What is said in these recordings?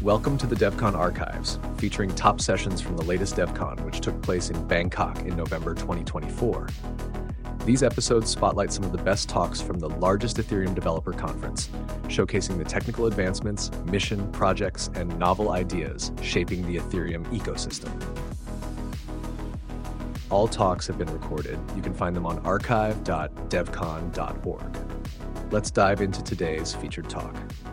Welcome to the DevCon Archives, featuring top sessions from the latest DevCon, which took place in Bangkok in November 2024. These episodes spotlight some of the best talks from the largest Ethereum developer conference, showcasing the technical advancements, mission, projects, and novel ideas shaping the Ethereum ecosystem. All talks have been recorded. You can find them on archive.devcon.org. Let's dive into today's featured talk.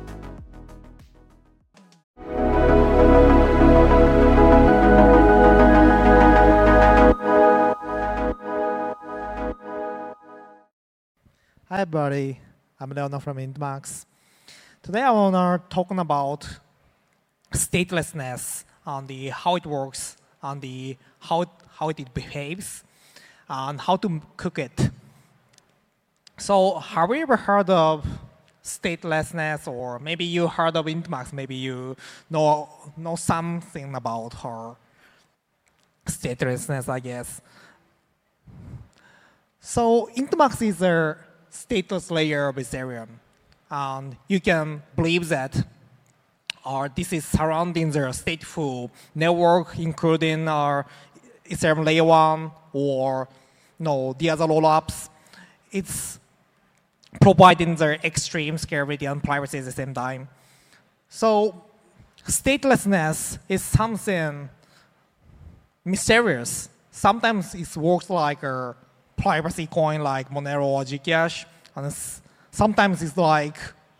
Hi everybody, I'm Leonard from Intmax. Today I want to talk about statelessness, on the how it works, on the how it behaves, and how to cook it. So have you ever heard of statelessness, or maybe you heard of Intmax, maybe you know something about her statelessness, I guess. So Intmax is a stateless layer of Ethereum. And you can believe that this is surrounding the stateful network, including our Ethereum layer 1 or the other rollups. It's providing the extreme scalability and privacy at the same time. So statelessness is something mysterious. Sometimes it works like a privacy coin like Monero or Gcash, and sometimes it's like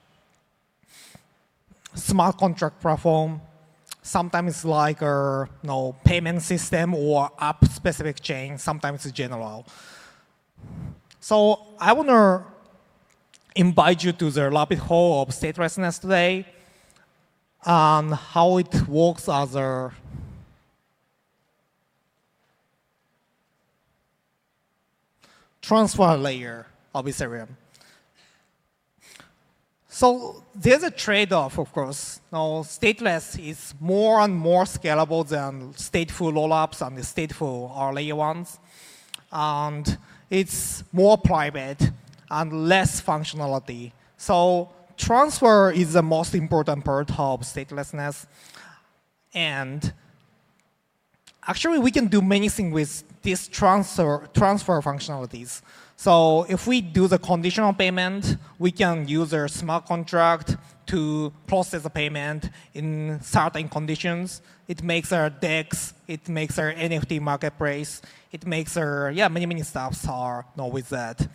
smart contract platform. Sometimes it's like a payment system or app-specific chain. Sometimes it's general. So I want to invite you to the rabbit hole of statelessness today and how it works as a transfer layer of Ethereum. So there's a trade-off, of course. Now, stateless is more and more scalable than stateful rollups and the stateful layer ones. And it's more private and less functionality. So transfer is the most important part of statelessness. And actually, we can do many things with these transfer functionalities. So if we do the conditional payment, we can use a smart contract to process the payment in certain conditions. It makes our DEX, it makes our NFT marketplace, it makes our, many stuffs are with that.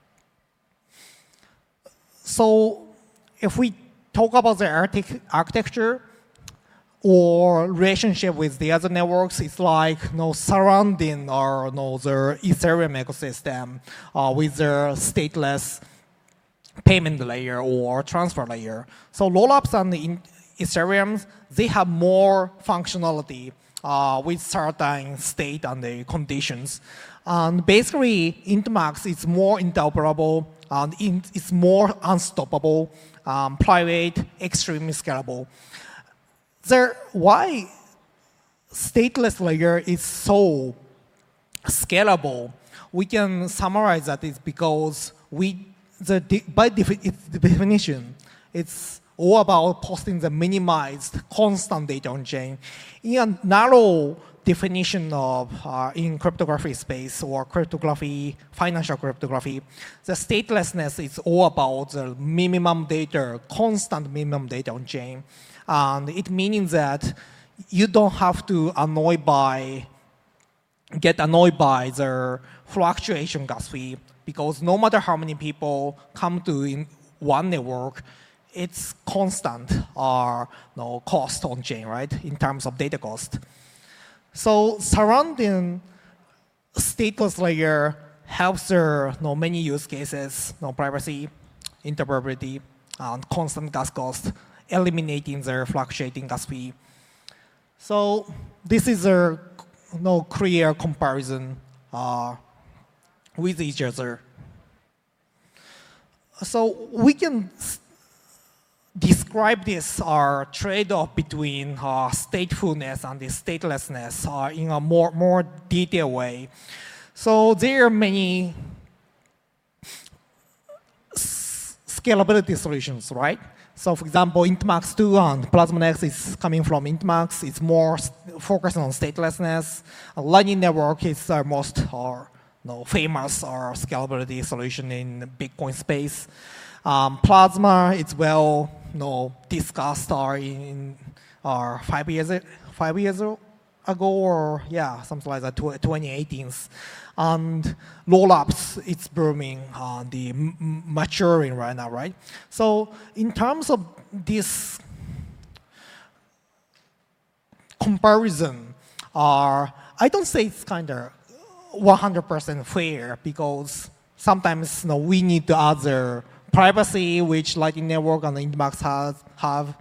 So if we talk about the architecture, or relationship with the other networks, it's like surrounding the Ethereum ecosystem with the stateless payment layer or transfer layer. So rollups and Ethereum, they have more functionality with certain state and the conditions. And basically, Intmax is more interoperable and it's more unstoppable, private, extremely scalable. Why stateless layer is so scalable, we can summarize that is because by its definition, it's all about posting the minimized constant data on chain. In a narrow definition of in cryptography space or cryptography, financial cryptography, the statelessness is all about the minimum data, constant minimum data on chain. And it means that you don't have to get annoyed by the fluctuation gas fee, because no matter how many people come to in one network, it's constant cost on chain, right, in terms of data cost. So surrounding stateless layer helps there many use cases, privacy, interoperability, and constant gas cost, eliminating the fluctuating gas fee. So this is a clear comparison with each other. So we can describe this trade-off between statefulness and the statelessness in a more detailed way. So there are many scalability solutions, right? So for example, IntMax 2 and PlasmaNext is coming from IntMax. It's more focused on statelessness. Lightning Network is our most famous scalability solution in Bitcoin space. Plasma, it's well discussed in 5 years ago, or yeah, something like that, 2018. And rollups, it's booming, maturing right now, right? So in terms of this comparison, I don't say it's kind of 100% fair, because sometimes we need to add the privacy, which Lightning Network and IntMax have.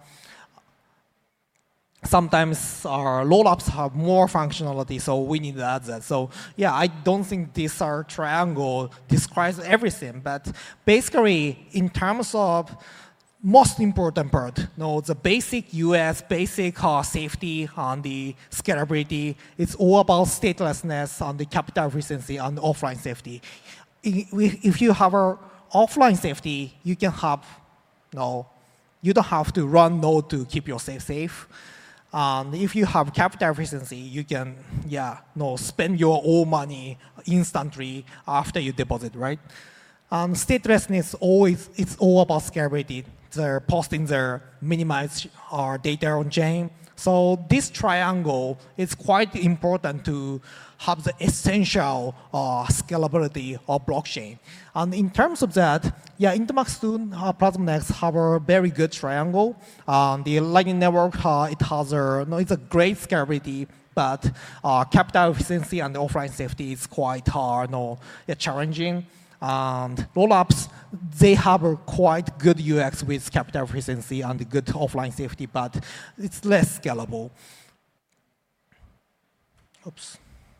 Sometimes our rollups have more functionality, so we need to add that. So yeah, I don't think this triangle describes everything, but basically, in terms of most important part, the basic US, basic safety and the scalability, it's all about statelessness and the capital efficiency and offline safety. If you have an offline safety, you can have, you don't have to run node to keep yourself safe. And if you have capital efficiency, you can, spend your own money instantly after you deposit, right? And statelessness it's all about scalability. They're posting their minimized data on chain. So this triangle is quite important to have the essential scalability of blockchain. And in terms of that, yeah, IntMax 2, PlasmaNext have a very good triangle. The Lightning Network, it has it's a great scalability, but capital efficiency and offline safety is quite challenging. And rollups, they have a quite good UX with capital efficiency and good offline safety, but it's less scalable. Oops.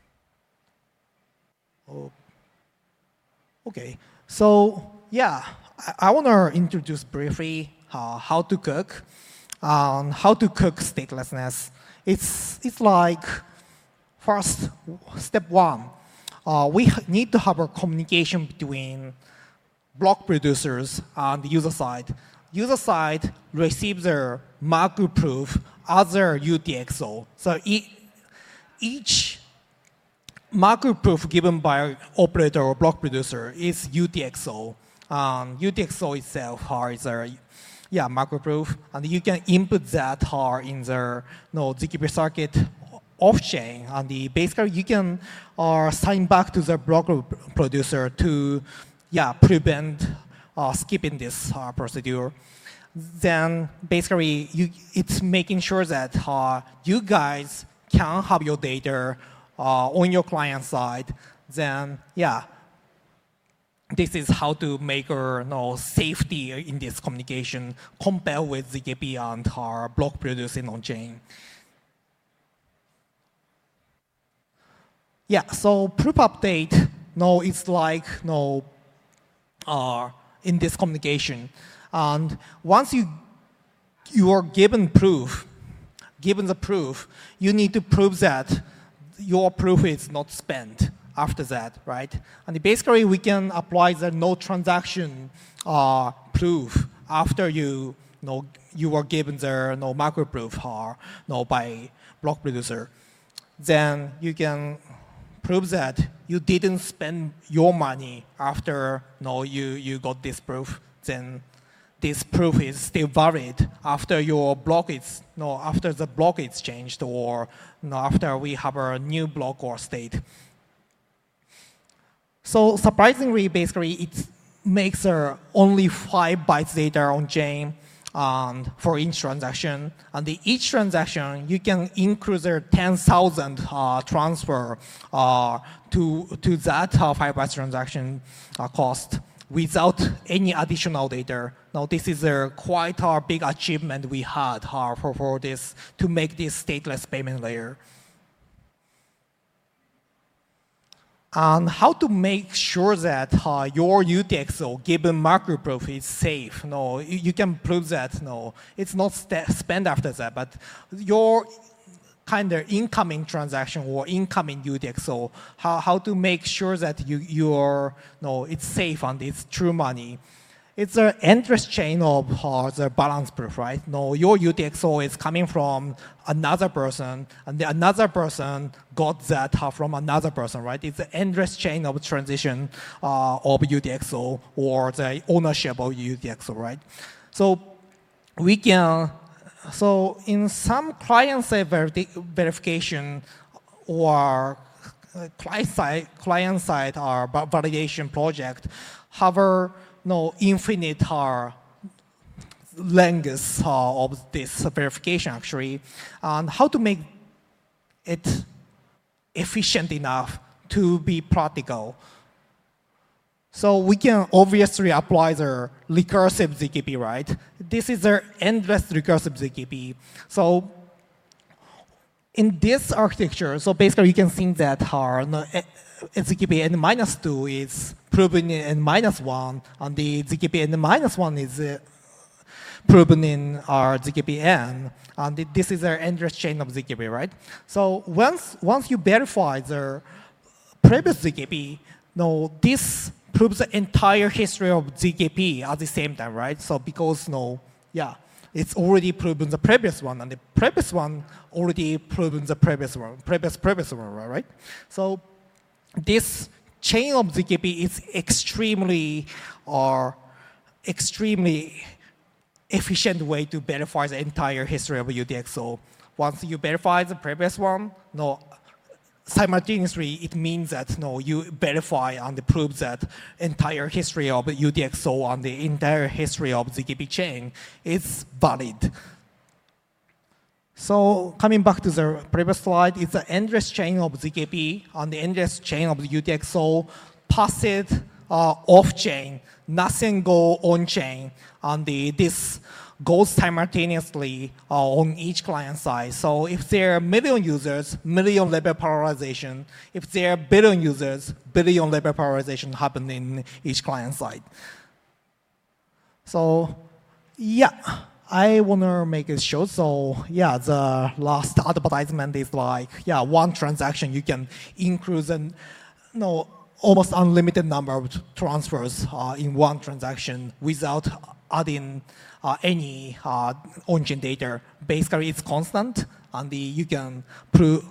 Oh. Okay, so yeah, I want to introduce briefly how to cook statelessness. It's like, first, step one. We need to have a communication between block producers and the user side. User side receives their Markov proof as their UTXO. So each Markov proof given by operator or block producer is UTXO. UTXO itself is a Markov proof, and you can input that in the ZKP circuit off-chain, and basically you can sign back to the block producer to prevent skipping this procedure. Then basically it's making sure that you guys can have your data on your client side. Then this is how to make safety in this communication compared with ZKP and block producing on chain. Yeah, so proof update, it's like in this communication. And once you are given the proof, you need to prove that your proof is not spent after that, right? And basically, we can apply the no transaction proof after you are given the macro proof by block producer. Then you can prove that you didn't spend your money after you got this proof. Then this proof is still valid after your block is after the block is changed, or after we have a new block or state. So surprisingly, basically, it makes only 5 bytes data on chain for each transaction. And each transaction, you can increase 10,000 transfer to that 5 bytes transaction cost without any additional data. Now, this is quite a big achievement we had for this to make this stateless payment layer. And how to make sure that your UTXO given marker proof is safe. You can prove that it's not spent after that, but your kind of incoming transaction or incoming UTXO, how to make sure that it's safe and it's true money. it's an endless chain of the balance proof, right? No, your UTXO is coming from another person, and another person got that from another person, right? It's an endless chain of transition of UTXO or the ownership of UTXO, right? So we can, so in some client-side verification or client-side or validation project have infinite lengths of this verification actually, and how to make it efficient enough to be practical. So we can obviously apply the recursive ZKP, right? This is the endless recursive ZKP. So in this architecture, so basically you can think that ZKP n-2 is proven in n-1, and the ZKP n-1 is proven in our ZKP n, and this is our endless chain of ZKP, right? So once you verify the previous ZKP, this proves the entire history of ZKP at the same time, right? So because it's already proven the previous one, and the previous one already proven the previous one, previous one, right? So this chain of ZKP is extremely efficient way to verify the entire history of UTXO. Once you verify the previous one, simultaneously it means that you verify and prove that entire history of UTXO and the entire history of ZKP chain is valid. So coming back to the previous slide, it's an endless chain of ZKP and the endless chain of the UTXO, pass it off-chain, nothing go on-chain, and this goes simultaneously on each client side. So if there are a million users, million level parallelization. If there are billion users, billion level parallelization happen in each client side. So yeah, I want to make it short. So yeah, the last advertisement is like, one transaction you can increase an almost unlimited number of transfers in one transaction without adding any on-chain data. Basically, it's constant, and you can prove,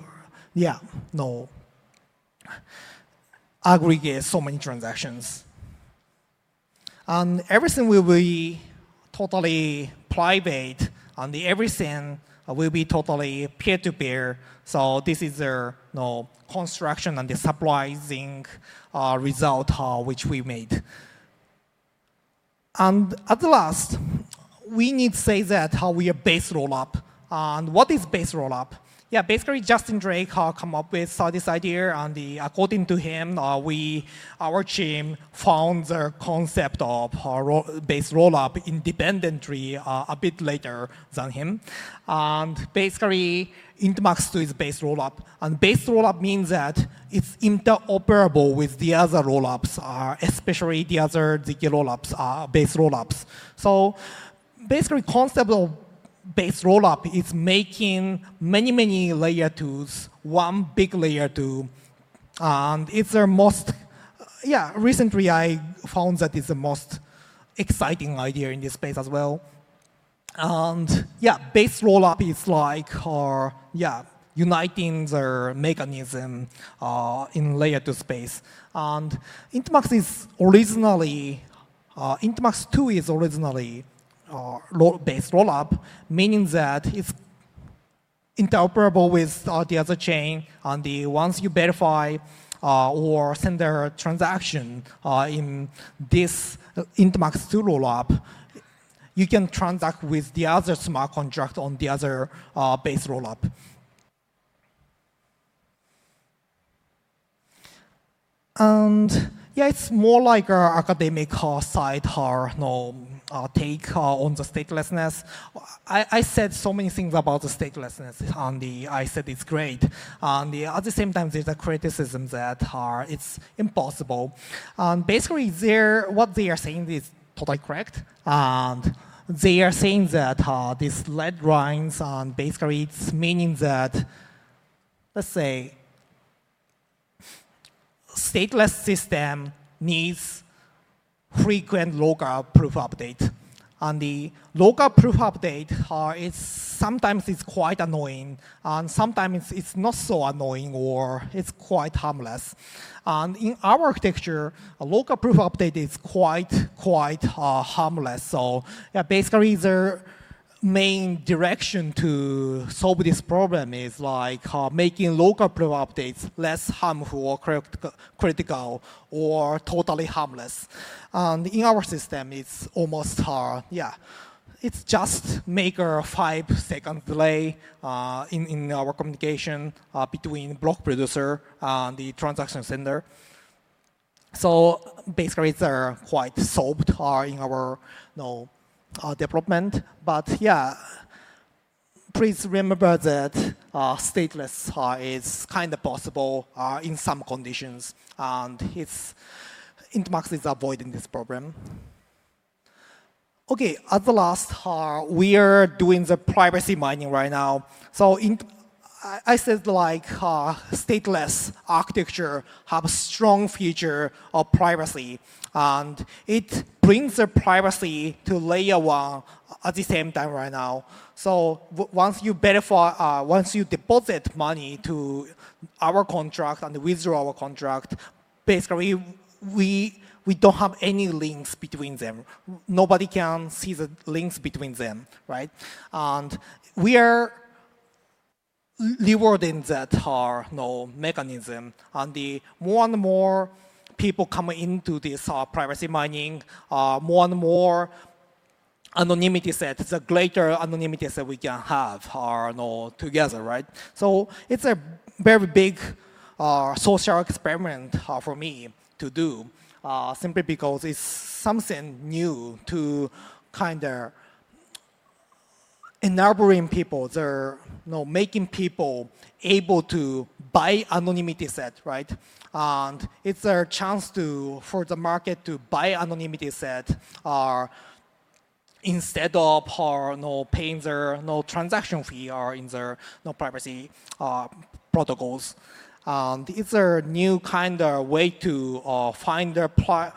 aggregate so many transactions. And everything will be totally private, and everything will be totally peer-to-peer. So this is the construction and the surprising result which we made. And at the last, we need to say that how we are base rollup. And what is base rollup? Yeah, basically Justin Drake come up with this idea, and according to him, our team found the concept of base rollup independently a bit later than him. And basically, Intmax 2 is base rollup, and base rollup means that it's interoperable with the other rollups, especially the other ZK rollups, base rollups. So basically, concept of base rollup is making many layer 2s, one big layer 2, and it's the most, recently I found that it's the most exciting idea in this space as well. And base rollup is like, uniting the mechanism in layer 2 space. And Intmax is originally, Intmax 2 is originally base rollup, meaning that it's interoperable with the other chain, and once you verify or send a transaction in this Intmax 2 rollup, you can transact with the other smart contract on the other base rollup. And it's more like an academic side take on the statelessness. I said so many things about the statelessness, and I said it's great. And at the same time, there's a criticism that it's impossible. And basically, what they are saying is totally correct. And they are saying that these red lines, and basically it's meaning that, let's say, stateless system needs frequent local proof update. And the local proof update sometimes it's quite annoying, and sometimes it's not so annoying, or it's quite harmless. And in our architecture, a local proof update is quite harmless. So yeah, basically the main direction to solve this problem is like making local proof updates less harmful or critical or totally harmless. And in our system, it's almost it's just make a 5-second delay in our communication between block producer and the transaction sender. So basically, it's quite solved in our development. But yeah, please remember that stateless is kind of possible in some conditions, and Intmax is avoiding this problem. Okay, at the last, we are doing the privacy mining right now. So I said like stateless architecture have a strong feature of privacy, and it brings the privacy to layer 1 at the same time right now. So once you verify, once you deposit money to our contract and withdraw our contract, basically we don't have any links between them. Nobody can see the links between them, right? And we are rewarding that mechanism. And the more and more people come into this privacy mining, more and more anonymity set, the greater anonymity set we can have together, right? So it's a very big social experiment for me to do, simply because it's something new to kind of enabling people, making people able to buy anonymity set, right? And it's a chance for the market to buy anonymity set instead of paying their transaction fee or in their privacy protocols. And it's a new kind of way to find the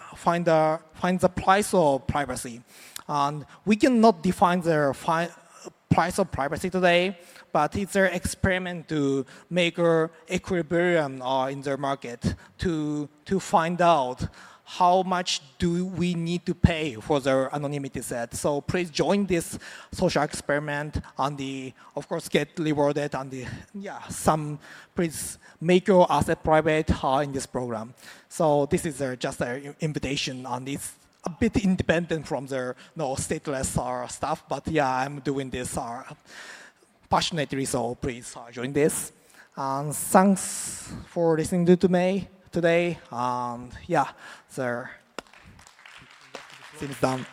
price of privacy. And we cannot define the price of privacy today, but it's an experiment to make an equilibrium in the market to find out how much do we need to pay for the anonymity set. So please join this social experiment and of course get rewarded and please make your asset private in this program. So this is just an invitation, and it's a bit independent from the stateless stuff, but yeah, I'm doing this passionately, so please join this. And thanks for listening to me today. Yeah, the thing's done.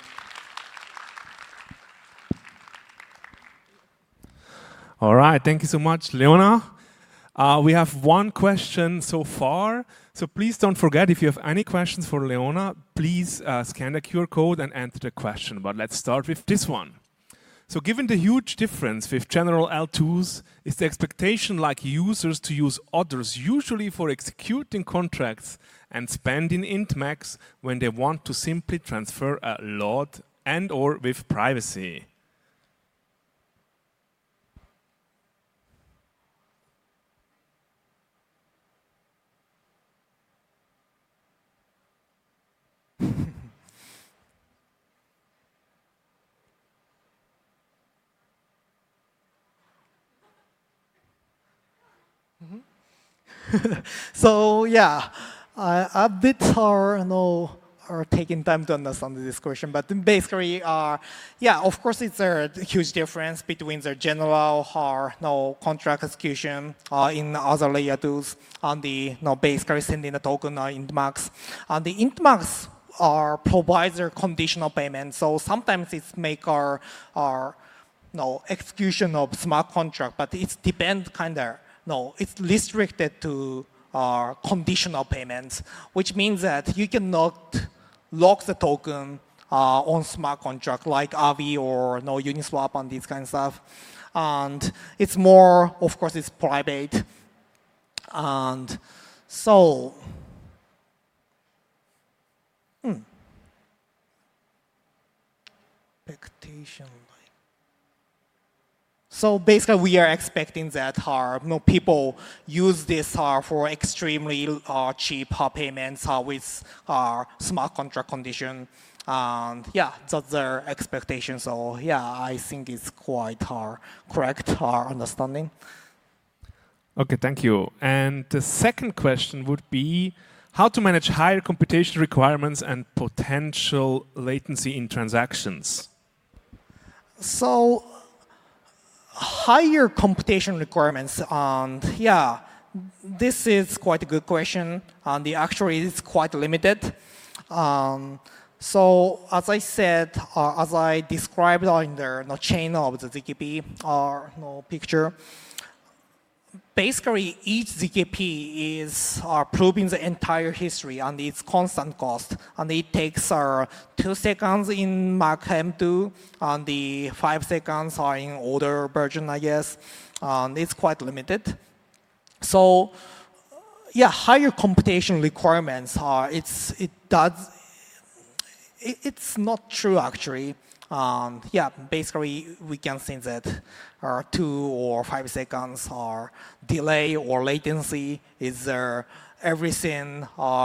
All right, thank you so much, Leona. We have one question so far, so please don't forget, if you have any questions for Leona, please scan the QR code and enter the question. But let's start with this one. So given the huge difference with general L2s, is the expectation like users to use others usually for executing contracts and spending Intmax when they want to simply transfer a lot and or with privacy? So yeah, a bit are taking time to understand this question, but basically, yeah, of course, it's a huge difference between the general contract execution in other layer 2s and the basically sending the token Intmax. And the Intmax provides a conditional payment, so sometimes it's make our execution of smart contract, but it depends it's restricted to conditional payments, which means that you cannot lock the token on smart contract like Aave or Uniswap and these kind of stuff. And it's more, of course, it's private. And so, So basically, we are expecting that people use this for extremely cheap payments with smart contract condition. And yeah, that's their expectation. So yeah, I think it's quite correct understanding. Okay, thank you. And the second question would be how to manage higher computation requirements and potential latency in transactions. So higher computation requirements, and yeah, this is quite a good question, and actually it's quite limited. So as I said, as I described in the chain of the ZKP picture, basically each ZKP is proving the entire history and its constant cost, and it takes 2 seconds in Mach M2 and the 5 seconds are in older version, I guess, and it's quite limited. So yeah, higher computation requirements it's not true actually. Yeah, basically we can say that 2 or 5 seconds or delay or latency is everything.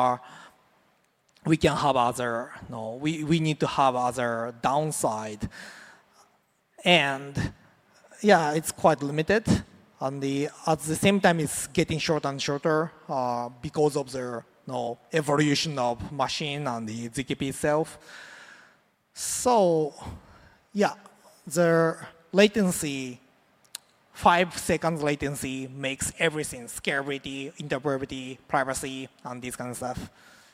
We can have other. We need to have other downside, and yeah, it's quite limited. And at the same time, it's getting shorter and shorter because of the evolution of machine and the ZKP itself. So yeah, the latency, 5 seconds latency makes everything, scalability, interoperability, privacy, and this kind of stuff.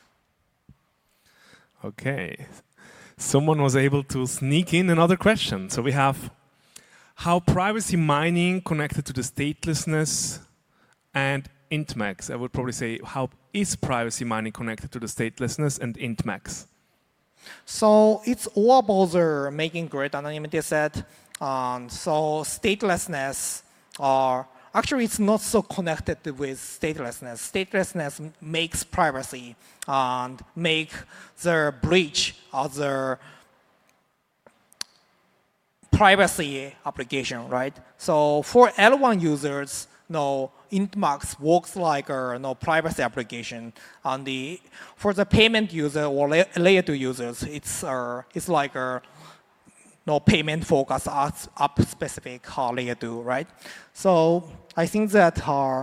Okay. Someone was able to sneak in another question. So we have how privacy mining connected to the statelessness and IntMax. I would probably say how is privacy mining connected to the statelessness and IntMax? So it's all about making great anonymity set. So statelessness, actually it's not so connected with statelessness. Statelessness makes privacy and make the breach of the privacy application, right? So for L1 users, IntMax works like a privacy application. And for the payment user or layer 2 users, it's like a payment focus app specific layer 2, right? So I think that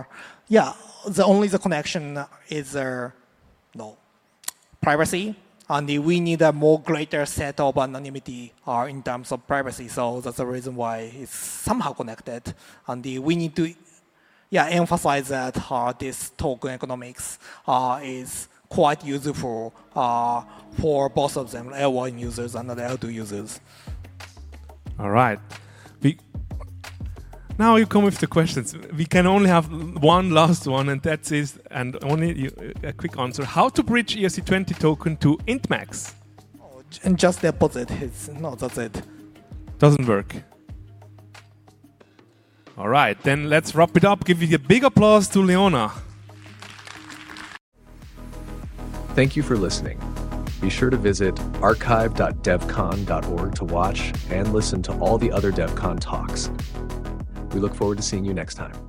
the connection is privacy, and we need a more greater set of anonymity in terms of privacy. So that's the reason why it's somehow connected, and we need to emphasize that this token economics is quite useful for both of them, L1 users and the L2 users. All right. Now you come with the questions. We can only have one last one, and that is, and only a quick answer. How to bridge ERC20 token to IntMax? And just deposit. That's it. Doesn't work. All right, then let's wrap it up. Give you a big applause to Leona. Thank you for listening. Be sure to visit archive.devcon.org to watch and listen to all the other DevCon talks. We look forward to seeing you next time.